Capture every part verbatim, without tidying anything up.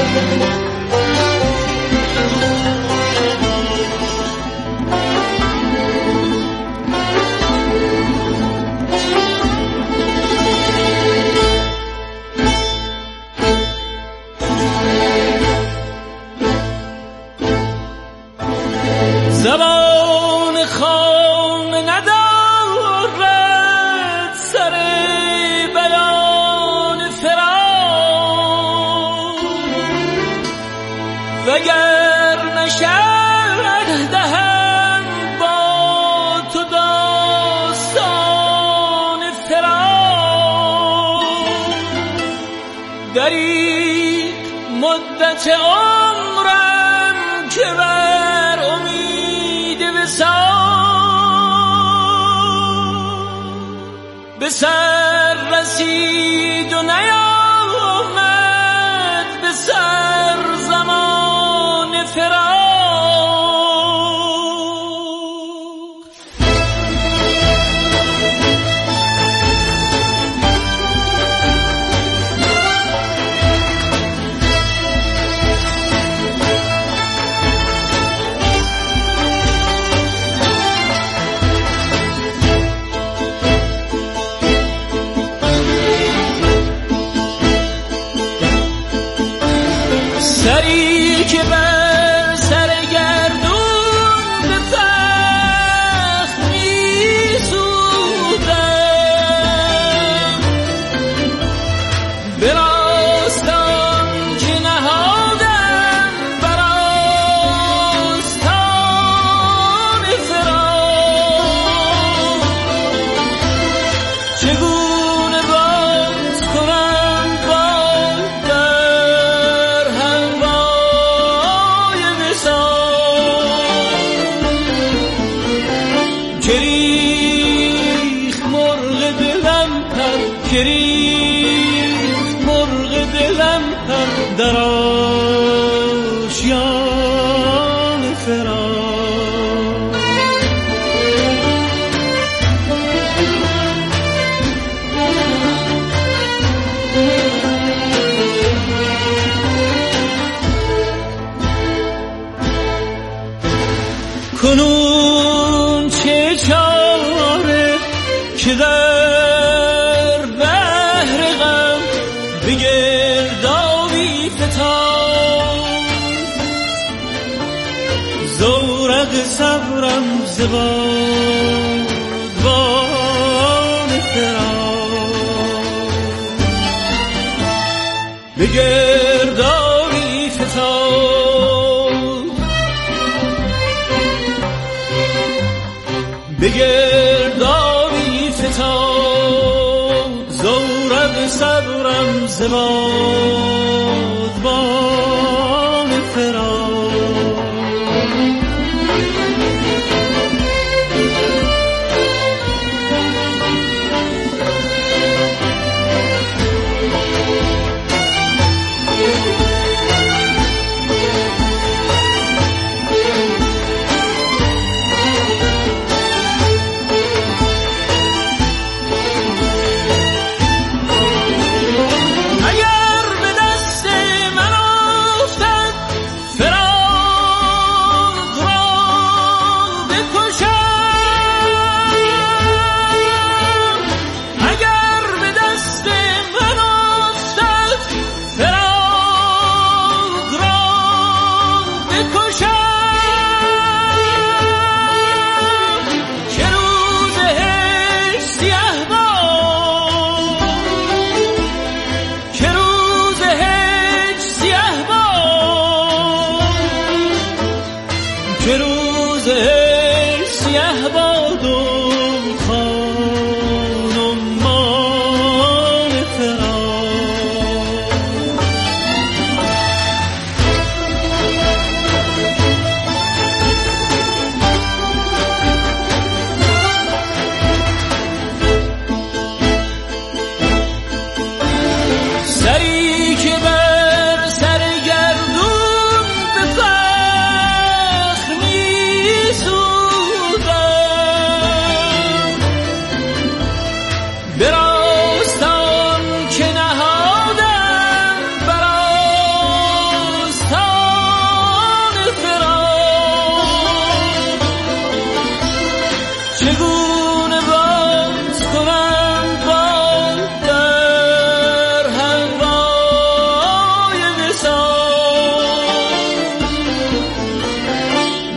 زبان خامه ندارد سر بیان فراق، وگر نشد دهم با تو داستان فراق. در این مدت عمرم که بر امید به سر رسید و نیامد به سر زمان فراق. سری که بر سر گردون به تخت می سودم، به راستان که نهادم بر آستان فراق. چگونه باز کنم بال در هوای وصال، که ریخت مرغ دلم پر، که ریخت مرغ دلم پر در آشیان فراق. کنون چه چاره که در بحر غم به گردابی فتاد، زورق صبرم ز بادبان فراق. به گردابی فتاد، به گردابی فتاد، زورق صبرم ز بادبان فراق. اگر به دست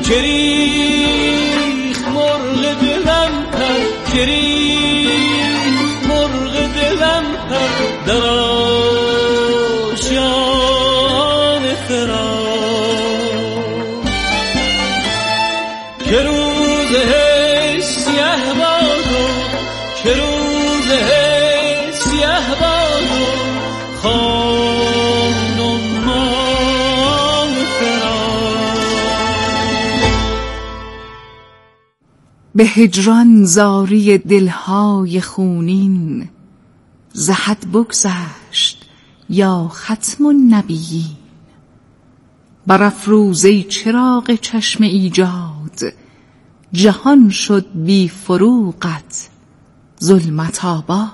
که ریخ مرغ دلم پر که ریخ مرغ دلم پر در آشیان فراق که روز سیاه باد که روز سیاه باد خانم مان فراق به هجران زاری دلهای خونین ز حد بگذشت یا ختم النبیین برافروز ای چراغ چشم ایجاد جهان شد بی فروغت ظلمت آباد.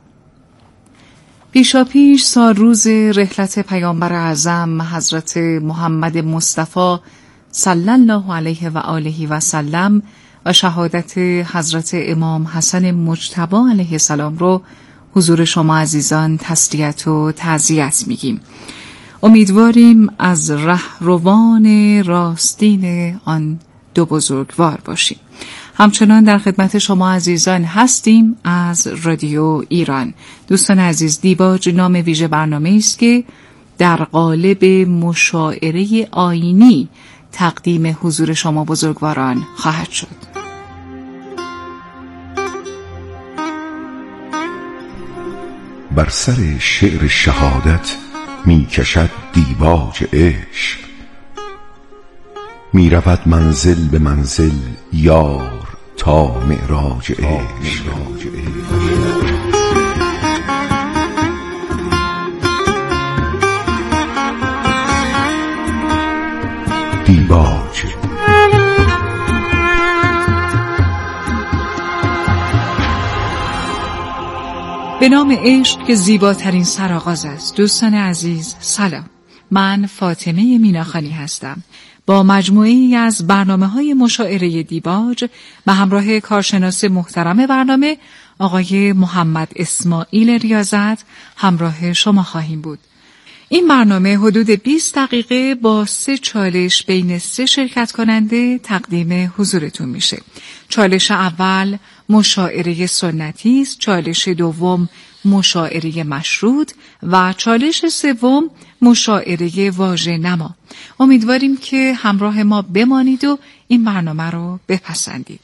پیشا پیش سال روز رحلت پیامبر اعظم حضرت محمد مصطفی صلی الله علیه و آله و سلم و شهادت حضرت امام حسن مجتبی علیه السلام رو حضور شما عزیزان تسلیت و تعزیت میگیم. امیدواریم از رهروان راستین آن دو بزرگوار باشیم. همچنان در خدمت شما عزیزان هستیم از رادیو ایران. دوستان عزیز، دیباج نام ویژه برنامه است که در قالب مشاعره آیینی تقدیم حضور شما بزرگواران خواهد شد. بر سر شعر شهادت می کشد دیباج عشق، می رود منزل به منزل یار تا معراج عشق. دیباج به نام عشق که زیباترین سرآغاز است. دوستان عزیز سلام، من فاطمه میناخانی هستم. با مجموعه‌ای از برنامه‌های مشاعره دیباج به همراه کارشناس محترم برنامه آقای محمد اسماعیل ریاضت همراه شما خواهیم بود. این برنامه حدود بیست دقیقه با سه چالش بین سه شرکت کننده تقدیم حضورتون میشه. چالش اول مشاعره سنتی است، چالش دوم مشاعره مشروط و چالش سوم مشاعره واژه نما. امیدواریم که همراه ما بمانید و این برنامه رو بپسندید.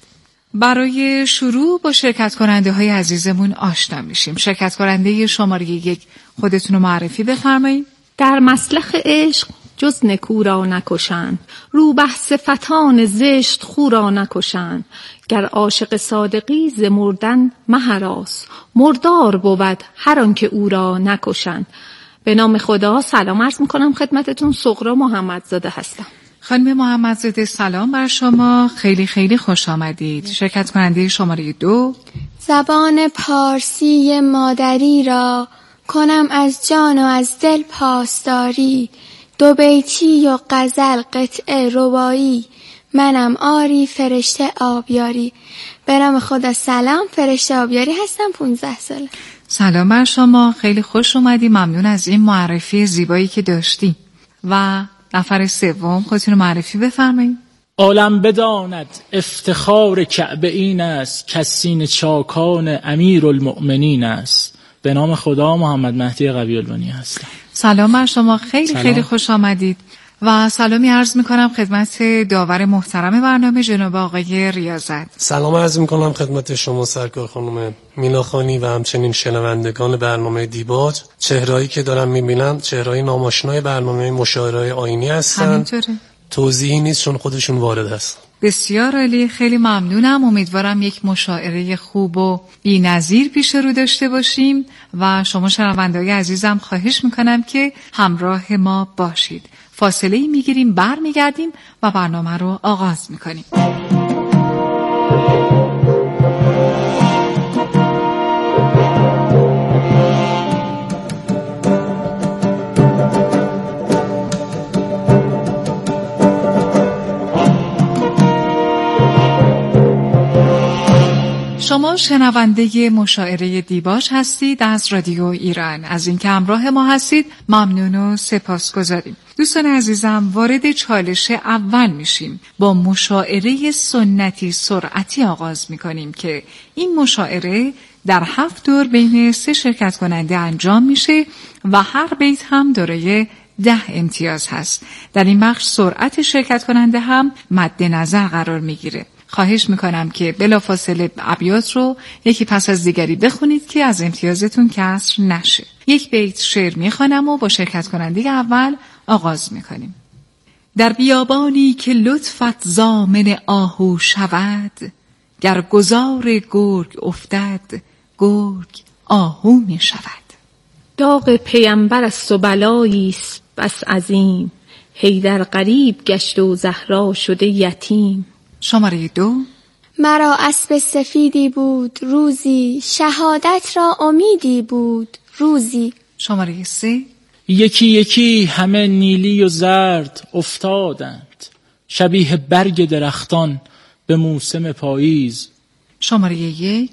برای شروع با شرکت کننده های عزیزمون آشنا میشیم. شرکت کننده شماره یک، خودتون رو معرفی بفرمایید. در مسلخ عشق جز نکو را نکشند، روبه صفتان زشت خو را نکشند. گر عاشق صادقی ز مردن مهراس، مردار بود هر آن که او را نکشند. به نام خدا سلام عرض میکنم خدمتتون. سغرا محمدزاده هستم. خانم محمدزاده سلام بر شما، خیلی خیلی خوش آمدید. شرکت کننده شماره دو، زبان پارسی مادری را کنم از جان و از دل پاسداری. دو بیتی و غزل قطعه ربایی، منم آری فرشته آبیاری. به نام خدا سلام، فرشته آبیاری هستم، پونزده ساله. سلام بر شما، خیلی خوش اومدی. ممنون از این معرفی زیبایی که داشتی. و نفر سوم خودتون رو معرفی بفرمایید. عالم بداند افتخار کعبه این است، کسین چاکان امیر المؤمنین است. به نام خدا محمد مهدی قوی البنی هستم. سلام بر شما، خیلی سلام. خیلی خوش آمدید و سلامی عرض میکنم خدمت داور محترم برنامه جناب آقای ریاضت. سلام عرض میکنم خدمت شما سرکار خانم میناخانی و همچنین شنوندگان برنامه دیباج. چهرهایی که دارم میبینم چهرهای ناماشنای برنامه مشاعره آیینی هستن. همینطوره، توضیحی نیست چون خودشون وارد هستن. بسیار عالی، خیلی ممنونم. امیدوارم یک مشاعره خوب و بی‌نظیر پیش رو داشته باشیم و شما شنونده‌های عزیزم خواهش میکنم که همراه ما باشید. فاصله‌ای میگیریم، بر میگردیم و برنامه رو آغاز میکنیم. شما شنونده مشاعره دیباج هستید از رادیو ایران. از اینکه همراه ما هستید ممنون و سپاسگزاریم. دوستان عزیزم، وارد چالش اول میشیم. با مشاعره سنتی سرعتی آغاز میکنیم که این مشاعره در هفت دور بین سه شرکت کننده انجام میشه و هر بیت هم دارای ده امتیاز هست. در این بخش سرعت شرکت کننده هم مد نظر قرار میگیره. خواهش میکنم که بلافاصله ابیات رو یکی پس از دیگری بخونید که از امتیازتون کسر نشه. یک بیت شعر میخوانم و با شرکت کننده اول آغاز میکنیم. در بیابانی که لطفت ضامن آهو شود، گر گذار گرگ افتد گرگ آهو می شود. داغ پیامبر است و بلایی است بس عظیم، حیدر غریب گشت و زهرا شده یتیم. شماره دو. مرا اسب سفیدی بود روزی، شهادت را امیدی بود روزی. شماره سه. یکی یکی همه نیلی و زرد افتادند، شبیه برگ درختان به موسم پاییز. شماره یک.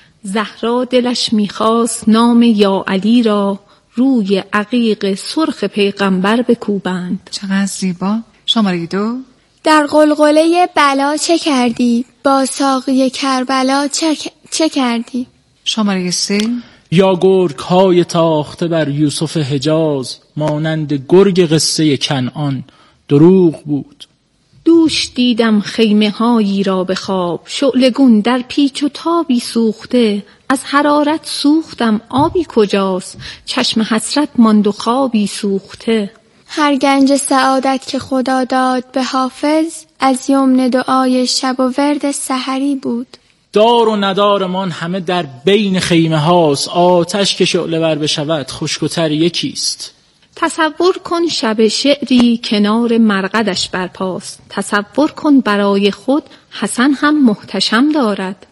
زهرا دلش میخواست نام یا علی را، روی عقیق سرخ پیغمبر بکوبند. چقدر زیبا. شماره دو. در قلقله بلا چه کردی؟ با ساقی کربلا چه, چه کردی؟ شماره سه. یا گرگ های تاخته بر یوسف حجاز، مانند گرگ قصه کنعان دروغ بود. دوش دیدم خیمه هایی را به خواب، شعلگون در پیچ و تابی سوخته. از حرارت سوختم آبی کجاست، چشم حسرت ماند و خوابی سوخته. هر گنج سعادت که خدا داد به حافظ، از یمن دعای شب و ورد سحری بود. دار و ندارمان همه در بین خیمه هاست، آتش که شعله ور بشود خشک و تر یکیست. تصور کن شب شعری کنار مرقدش برپاست، تصور کن برای خود حسن هم محتشم دارد.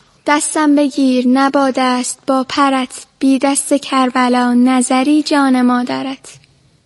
دستم بگیر نباده است با پرت، بی دست کربلا نظری جان مادرت.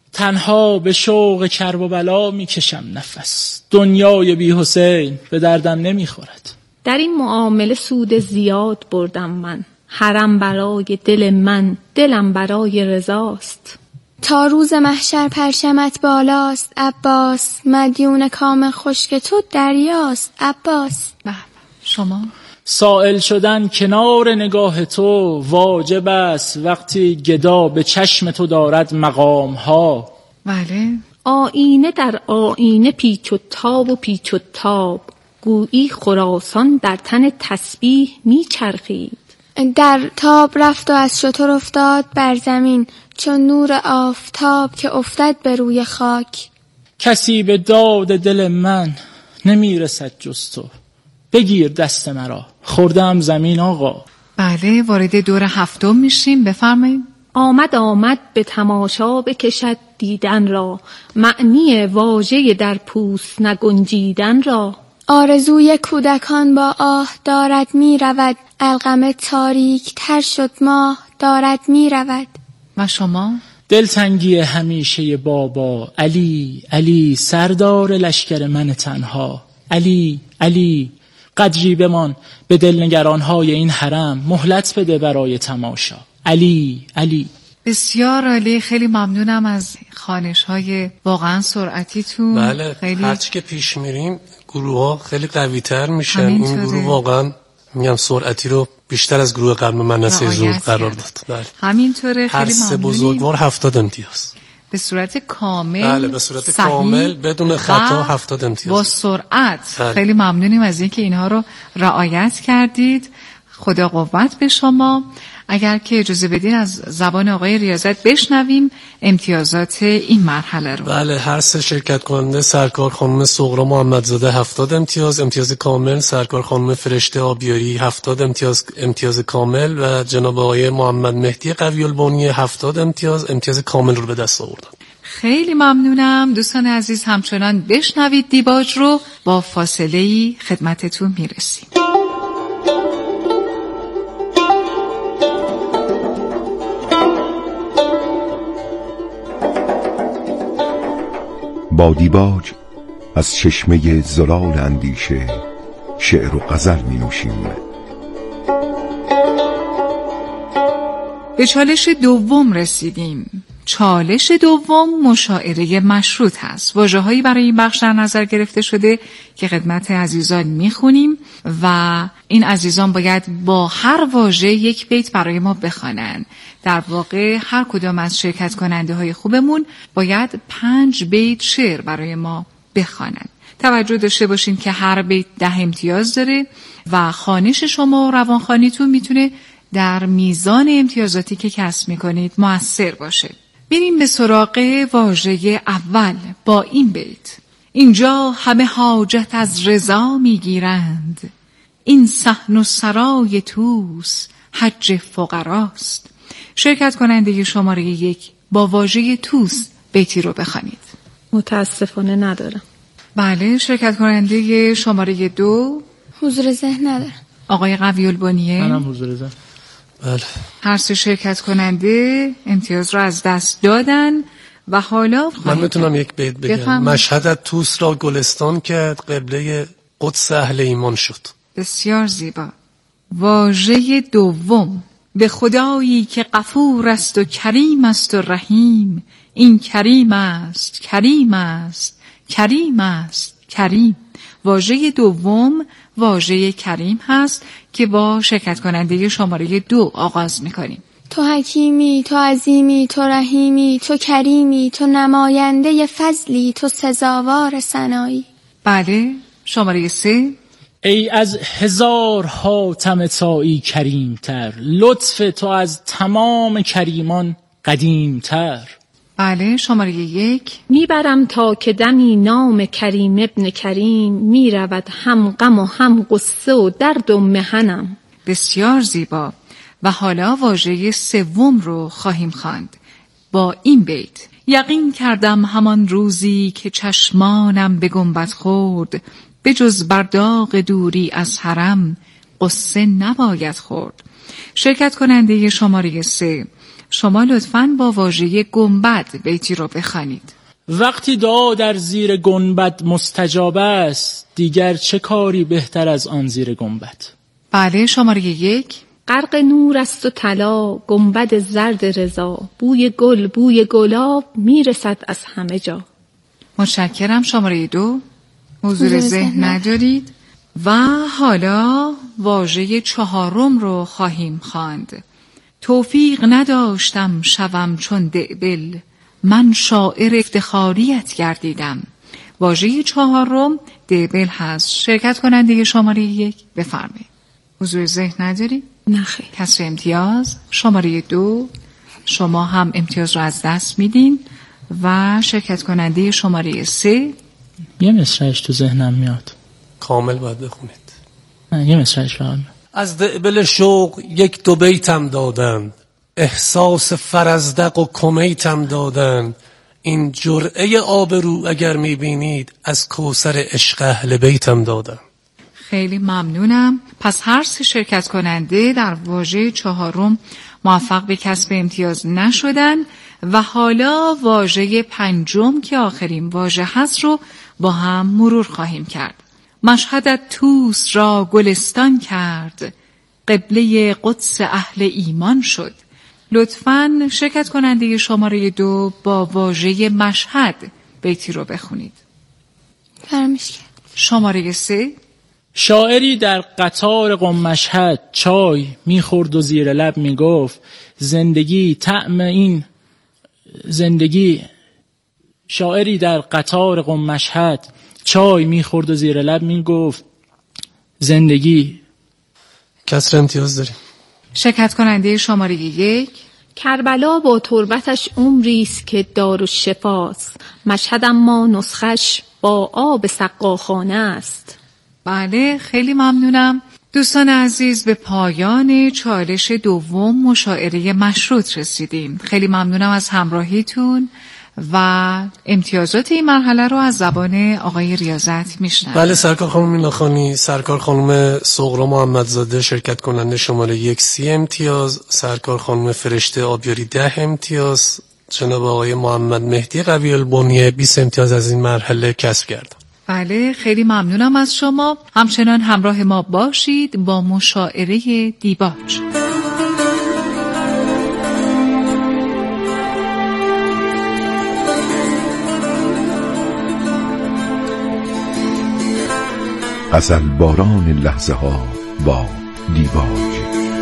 تنها به شوق کرب و بلا می کشم نفس، دنیای بی حسین به دردم نمی خورد. در این معامله سود زیاد بردم من، حرم برای دل من دلم برای رضاست. تا روز محشر پرچمت بالاست عباس، مدیون کام خشک تو دریاست عباس. شما؟ سائل شدن کنار نگاه تو واجب است، وقتی گدا به چشم تو دارد مقام ها. بله. آینه در آینه پیچ و تاب و پیچ و تاب، گویی خراسان در تن تسبیح می چرخید. در تاب رفت و از شتر افتاد بر زمین، چون نور آفتاب که افتد به روی خاک. کسی به داد دل من نمی رسد جز تو، بگیر دست مرا خوردم زمین آقا. بله، وارد دور هفتم میشیم. بفرمایید. آمد آمد به تماشا بکشد دیدن را، معنی واژه در پوست نگنجیدن را. آرزوی کودکان با آه دارد می رود، القمه تاریک تر شد ماه دارد می رود. و شما؟ دلتنگی همیشه بابا، علی علی سردار لشکر من تنها. علی علی قدری بمان به دلنگرانهای این حرم، مهلت بده برای تماشا. علی علی. بسیار عالی، خیلی ممنونم از خوانش های واقعا سرعتیتون. بله، خیلی... هرچی که پیش میریم گروه ها خیلی قوی تر میشن. این گروه واقعا میگم سرعتی رو بیشتر از گروه قبل منصه زور قرار داد. بله. همینطوره. خیلی هر سه بزرگوار هفتاد امتیاز به صورت کامل. بله، به صورت کامل بدون خطا هفتاد امتیاز با سرعت. بله. خیلی ممنونیم از اینکه اینها رو رعایت کردید. خدا قوت به شما. اگر که اجازه بدین از زبان آقای ریاضت بشنویم امتیازات این مرحله رو. بله، هر سه شرکت کننده سرکار خانم صغرا محمدزاده هفتاد امتیاز، امتیاز کامل، سرکار خانم فرشته آبیاری هفتاد امتیاز امتیاز کامل و جناب آقای محمد مهدی قوی البانی هفتاد امتیاز امتیاز کامل رو به دست آوردن. خیلی ممنونم. دوستان عزیز همچنان بشنوید دیباج رو. با فاصله‌ای خدمتتون میرسیم. با دیباج از چشمه زلال اندیشه شعر و غزل می نوشیم. به چالش دوم رسیدیم. چالش دوم مشاعره مشروط هست. واژه‌هایی برای این بخش در نظر گرفته شده که خدمت عزیزان میخونیم و این عزیزان باید با هر واژه یک بیت برای ما بخوانند. در واقع هر کدام از شرکت کننده های خوبمون باید پنج بیت شعر برای ما بخوانند. توجه داشته باشین که هر بیت ده امتیاز داره و خوانش شما و روانخوانیتون میتونه در میزان امتیازاتی که کسب میکنید مؤثر باشه. بریم به سراغ واژه اول با این بیت. اینجا همه حاجت از رضا میگیرند، این صحن و سرای توس حج فقراست. شرکت کننده شماره یک با واژه توس بیتی رو بخوانید. متاسفانه ندارم. بله، شرکت کننده شماره دو حضور ذهن ندارم. آقای قوی‌البنیه. منم حضور ذهن. بله. هر سه شرکت کننده امتیاز را از دست دادن و حالا من میتونم یک بیت بگم. بفهم. مشهدت توس را گلستان کرد، قبله قدس اهل ایمان شد. بسیار زیبا. واژه دوم. به خدایی که غفور است و کریم است و رحیم، این کریم است، کریم است، کریم است، کریم. واژه دوم واژه کریم هست که با شرکت کننده شماره دو آغاز میکنیم. تو حکیمی، تو عظیمی، تو رحیمی، تو کریمی، تو نماینده فضلی، تو سزاوار ثنایی. بله، شماره سه. ای از هزار حاتم طایی کریمتر، لطف تو از تمام کریمان قدیمتر. بله، شماره یک. میبرم تا که دمی نام کریم ابن کریم، میرود هم غم و هم قصه و درد و محنم. بسیار زیبا. و حالا واژه سوم رو خواهیم خواند با این بیت. یقین کردم همان روزی که چشمانم به گنبد خورد، به جز بر داغ دوری از حرم قصه نباید خورد. شرکت کننده شماره سه، شما لطفاً با واژه گنبد بیتی رو بخوانید. وقتی دعا در زیر گنبد مستجاب است، دیگر چه کاری بهتر از آن زیر گنبد. بله، شماره یک. غرق نور است و طلا گنبد زرد رضا، بوی گل بوی گلاب میرسد از همه جا. متشکرم. شماره دو. حضور حضور ذهن ذهن ندارید. و حالا واژه چهارم رو خواهیم خواند. توفیق نداشتم شوم چون دعبل، من شاعر افتخاریت گردیدم. واژه چهارم دعبل هست. شرکت کننده شماره یک بفرمایید. حضور ذهن نداری؟ نه خیر. کسر امتیاز. شماره دو، شما هم امتیاز رو از دست میدین. و شرکت کننده شماره سه. یه مصرعش تو ذهنم میاد. کامل باید بخونید. نه، یه مصرعش فقط. از دعبل شوق یک دو بیتم دادند، احساس فرزدق و کمیتم دادند. این جرعه آبرو اگر میبینید، از کوثر عشق اهل بیتم دادند. خیلی ممنونم. پس هر سه شرکت کننده در واژه چهارم موفق به کسب امتیاز نشدن و حالا واژه پنجم که آخرین واژه هست رو با هم مرور خواهیم کرد. مشهدت توس را گلستان کرد، قبله قدس اهل ایمان شد. لطفاً شرکت کننده شماره دو با واژه مشهد بیتی رو بخونید. فراموش کرد. شماره سه. شاعری در قطار قم مشهد چای میخورد و زیر لب میگفت زندگی طعم این زندگی. شاعری در قطار قم مشهد چای میخورد و زیر لب میگفت زندگی. کسر امتیاز داریم. شرکت کننده شماره یک. کربلا با تربتش عمریست که دار و شفاست، مشهد اما نسخش با آب سقاخانه است. بله، خیلی ممنونم. دوستان عزیز، به پایان چالش دوم مشاعره مشروط رسیدیم. خیلی ممنونم از همراهیتون و امتیازات این مرحله رو از زبان آقای ریاضت میشنم. بله سرکار خانم میناخانی، سرکار خانم صغرا محمدزاده شرکت کننده شماره یک سی امتیاز، سرکار خانم فرشته آبیاری ده امتیاز، جناب آقای محمد مهدی قوی‌البنیه بیست امتیاز از این مرحله کسب کردند. بله، خیلی ممنونم از شما. همچنان همراه ما باشید با مشاعره دیباج. غزل باران لحظه ها با دیباج.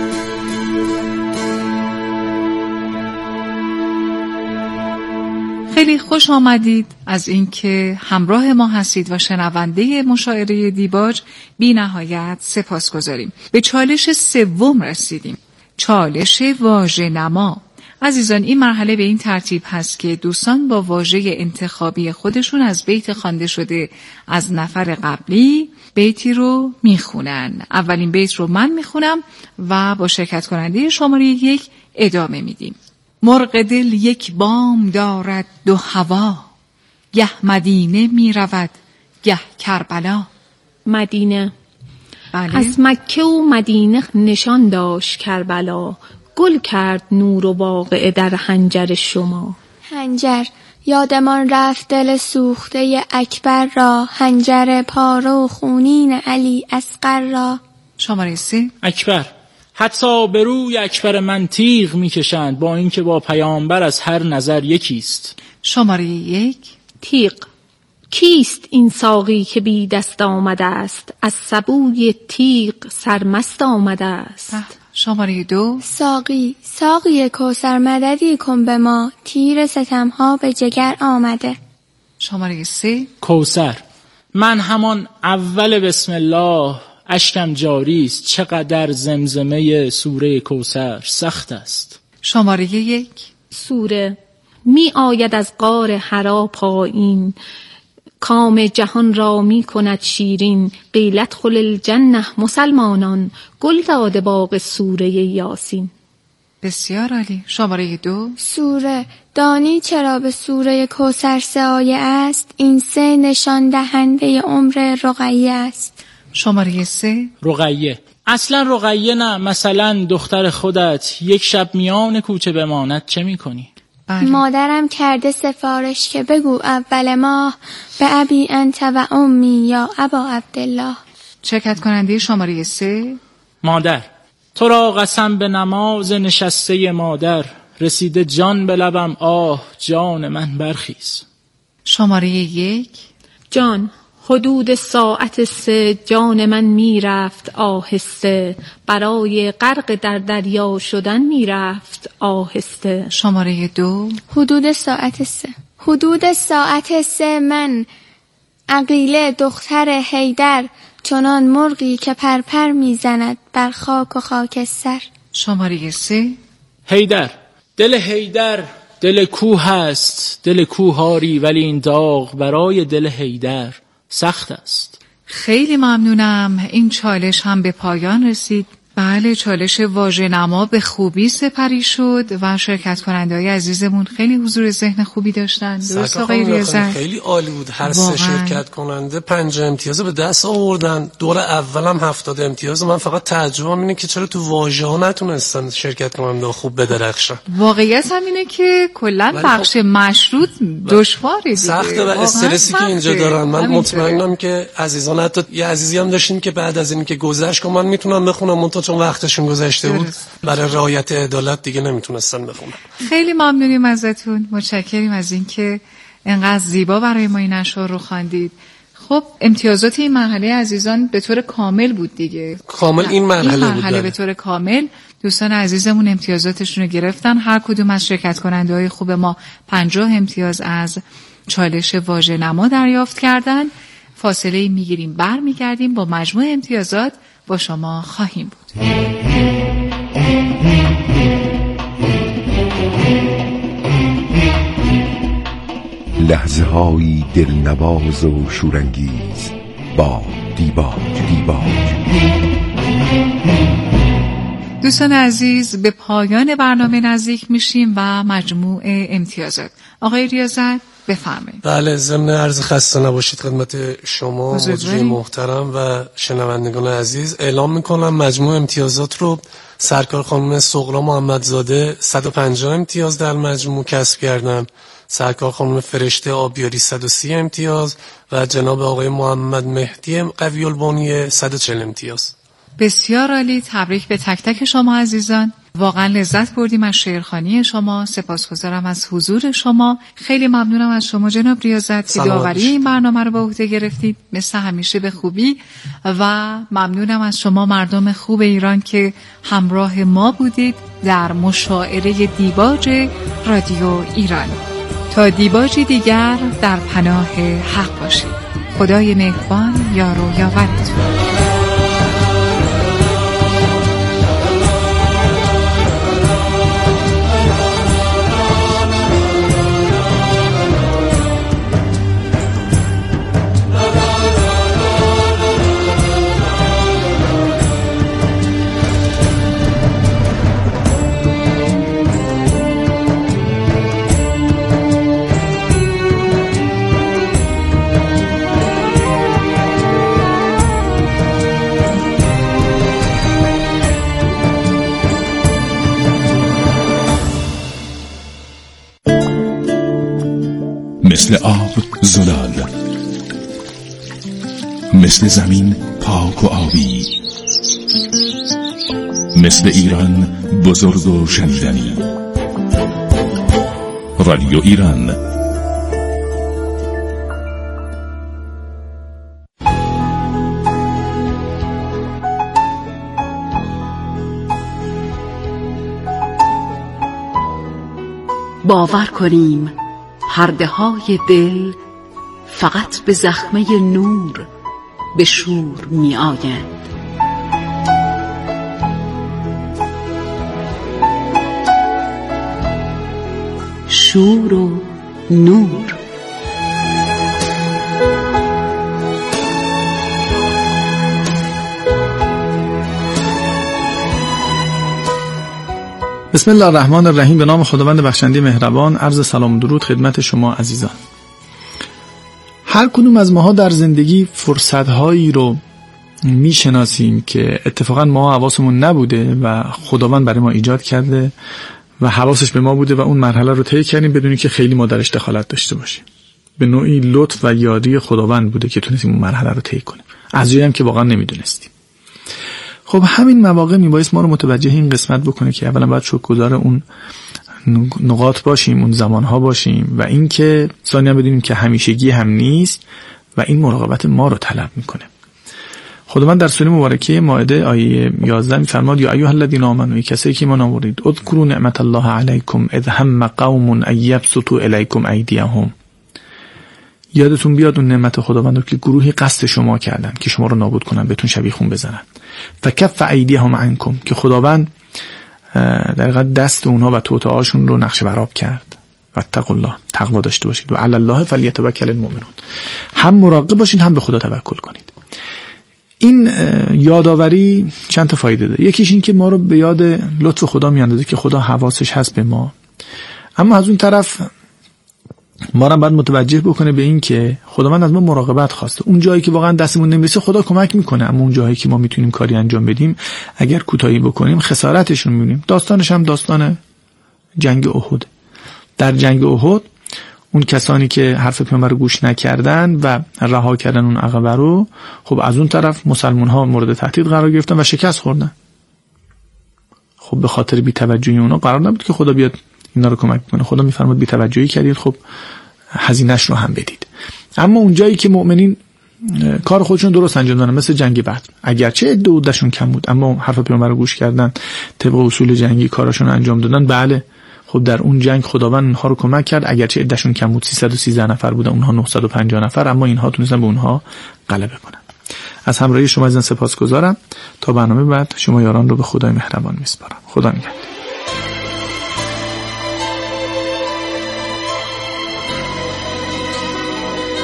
خیلی خوش آمدید از اینکه همراه ما هستید و شنونده مشاعره دیباج بی نهایت سپاسگزاریم. به چالش سوم رسیدیم، چالش واژه نما. عزیزان، این مرحله به این ترتیب هست که دوستان با واژه انتخابی خودشون از بیت خوانده شده از نفر قبلی بیتی رو میخونن. اولین بیت رو من میخونم و با شرکت کننده شماره یک ادامه میدیم. مرغ دل یک بام دارد دو هوا، گه مدینه می رود گه کربلا. مدینه. بله. از مکه و مدینه نشان داشت کربلا، گل کرد نور و واقعه در حنجر شما. حنجر، یادمان رفت دل سوخته اکبر را، حنجر پاره و خونین علی اصغر را. شماره سه. اکبر. حتی به روی اکبر من تیغ میکشند، با اینکه با پیامبر از هر نظر یکیست. شماره یک. تیغ. کیست این ساقی که بی دست آمده است، از سبوی تیغ سرمست آمده است. شماره دو. ساقی، ساقی کوثر مددی کن به ما، تیر ستمها به جگر آمده. شماره سه. کوثر. من همان اول بسم الله، اشکم جاری است، چقدر زمزمه سوره کوثر سخت است. شماره یک. سوره. می آید از غار حرا پایین، کام جهان را می کند شیرین، قیلت خل الجنه مسلمانان، گل داده باغ سوره یاسین. بسیار عالی. شماره دو. سوره. دانی چرا به سوره کوثر سه آیه است، این سه نشان دهنده عمر رقیه است. شماره سه. رقیه. اصلا رقیه نه، مثلا دختر خودت یک شب میان کوچه بماند چه میکنی؟ بله. مادرم کرده سفارش که بگو اول ماه، به ابی انت و امی یا ابا عبدالله. شرکت کننده شماره سه. مادر. تو را قسم به نماز نشسته مادر، رسیده جان به لبم آه جان من برخیز. شماره یک. جان. حدود ساعت سه جان من می رفت آهسته، برای غرق در دریا شدن می رفت آهسته. شماره دو. حدود ساعت سه. حدود ساعت سه من عقیله دختر حیدر، چنان مرغی که پرپر می زند بر خاک و خاکستر. شماره سه. حیدر. دل حیدر دل کوه است، دل کوهاری، ولی این داغ برای دل حیدر سخت است. خیلی ممنونم. این چالش هم به پایان رسید. بله، چالش واژه نما به خوبی سپری شد و شرکت کننده‌های عزیزمون خیلی حضور ذهن خوبی داشتن. درست آقای ریاضت؟ خیلی عالی بود. هر سه شرکت کننده پنج امتیاز به دست آوردن. دور اولم هفتاد امتیاز. من فقط تعجبم اینه که چرا تو واژه‌ها نتونستن شرکت کننده خوب بدرخشن. واقعیت هم اینه که کلا بخش خب مشروط دشواره دیگه. سخته و استرسی که اینجا دارن. من مطمئنم که عزیزان، حتی یه عزیزی هم داشتین که بعد از این که گذشت که من میتونم بخونم، منتها چون وقتشون گذشته بود برای رعایت عدالت دیگه نمیتونستن بخونن. خیلی ممنونیم ازتون. متشکریم از اینکه انقدر زیبا برای ما این اشعار رو خواندید. خب امتیازات این مرحله عزیزان به طور کامل بود دیگه. کامل این مرحله, این مرحله بود به طور کامل دوستان عزیزمون امتیازاتشون رو گرفتن. هر کدوم از شرکت کننده های خوب ما پنجاه امتیاز از چالش واژه نما دریافت کردن. فاصله میگیریم، بر میگردیم، با مجموع امتیازات با شما خواهیم بود. لحظه هایی دلنواز و شورانگیز با دیباج. دیباج. دوستان عزیز، به پایان برنامه نزدیک میشیم و مجموع امتیازات. آقای ریاضت بفرمایید. بله، ضمن عرض خسته نباشید خدمت شما مجری محترم و شنوندگان عزیز. اعلام میکنم مجموع امتیازات رو سرکار خانم صغرا محمدزاده صد و پنجاه امتیاز در مجموع کسب کردن، سرکار خانم فرشته آبیاری صد و سی امتیاز و جناب آقای محمد مهدی قوی البنیه صد و چهل امتیاز. بسیار عالی. تبریک به تک تک شما عزیزان. واقعا لذت بردیم از شعرخوانی شما. سپاسگزارم از حضور شما. خیلی ممنونم از شما جناب ریاضت که داوری این برنامه رو به عهده گرفتید مثل همیشه به خوبی، و ممنونم از شما مردم خوب ایران که همراه ما بودید در مشاعره دیباج رادیو ایران. تا دیباجی دیگر در پناه حق باشید. خدای مهربان یار و یاورتون. مثل آب زلال، مثل زمین پاک و آبی، مثل ایران بزرگ و شنیدنی. رادیو ایران. باور کنیم پرده های دل فقط به زخمه نور به شور می آیند. شور و نور. بسم الله الرحمن الرحیم. به نام خداوند بخشنده مهربان. عرض سلام و درود خدمت شما عزیزان. هر کدوم از ماها در زندگی فرصت‌هایی رو میشناسیم که اتفاقا ما حواسمون نبوده و خداوند برای ما ایجاد کرده و حواسش به ما بوده و اون مرحله رو طی کردیم بدون اینکه خیلی ما درش دخالت داشته باشیم. به نوعی لطف و یاری خداوند بوده که تونستیم اون مرحله رو طی کنیم، از جایی هم که واقعا نمیدونستیم. خب همین مواقع میبایست ما رو متوجه این قسمت بکنه که اولا باید شکرگزار اون نقاط باشیم، اون زمانها باشیم، و این که ثانیاً بدونیم که همیشگی هم نیست و این مراقبت ما رو طلب میکنه. خداوند در سوره مبارکه مائده آیه یازده میفرماد یا ایها الذین آمنوا، ای کسایی که ایمان آورید، اذکروا نعمت الله علیکم اذ هم قوم ان یبسطوا الیکم ایدیهم. یادتون بیاد اون نعمت خداوند رو که گروهی قصد شما کردن که شما رو نابود کنن، بهتون شبیخون بزنن. فکف ایدیهم عنکم، که خداوند در حقیقت دست اونها و توطئه‌هاشون رو نقشه برآب کرد. واتقوا الله، تقوا داشته باشید. و علی الله فلیتوکل المؤمنون، هم مراقب باشید هم به خدا توکل کنید. این یادآوری چند تا فایده داره. یکیش این که ما رو به یاد لطف خدا میاندازه که خدا حواسش هست به ما، اما از اون طرف ما رو باید متوجه بکنه به این که خداوند از ما مراقبت خواسته. اون جایی که واقعا دستمون نمیرسه خدا کمک میکنه، اما اون جایی که ما میتونیم کاری انجام بدیم اگر کوتاهی بکنیم خسارتش رو میبینیم. داستانش هم داستان جنگ احد. در جنگ احد اون کسانی که حرف پیامبر رو گوش نکردن و رها کردن اون عقبه رو، خب از اون طرف مسلمان ها مورد تهدید قرار گرفتن و شکست خوردن. خب به خاطر بی‌توجهی اونا قرار نبود که خدا بیاد اینا رو کمک کنه. خدا میفرماد بی‌توجهی کردید، خب هزینه‌اش رو هم بدید. اما اون جایی که مؤمنین کار خودشون درست انجام دادن، مثل جنگ بدر، اگرچه عده عده‌شون کم بود اما حرف پیامبر رو گوش کردن، طبق اصول جنگی کاراشون انجام دادن، بله خب در اون جنگ خداوند اونها رو کمک کرد. اگرچه عده‌شون کم بود، سیصد و سیزده نفر بودن، اونها نهصد و پنجاه نفر، اما اینها تونستن به اونها غلبه کنن. از همراهی شما عزیزان سپاسگزارم. تا برنامه بعد شما یاران رو به خدای مهربان میسپارم. خدا نگهدار.